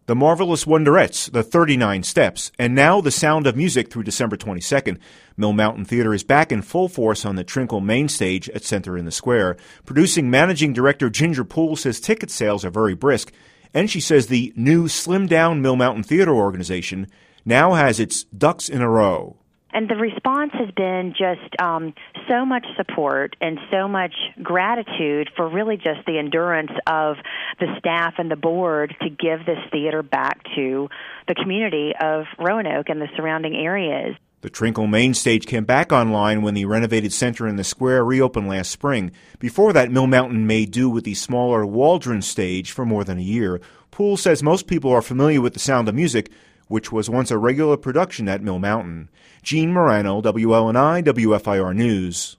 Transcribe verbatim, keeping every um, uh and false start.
The Marvelous Wonderettes, The thirty-nine Steps, and now The Sound of Music through December twenty-second. Mill Mountain Theater is back in full force on the Trinkle main stage at Center in the Square. Producing managing director Ginger Poole says ticket sales are very brisk, and she says the new slimmed-down Mill Mountain Theater organization now has its ducks in a row. And the response has been just um, so much support and so much gratitude for really just the endurance of the staff and the board to give this theater back to the community of Roanoke and the surrounding areas. The Trinkle main stage came back online when the renovated Center in the Square reopened last spring. Before that, Mill Mountain made do with the smaller Waldron stage for more than a year. Poole says most people are familiar with The Sound of Music, which was once a regular production at Mill Mountain. Gene Morano, W L N I, W F I R News.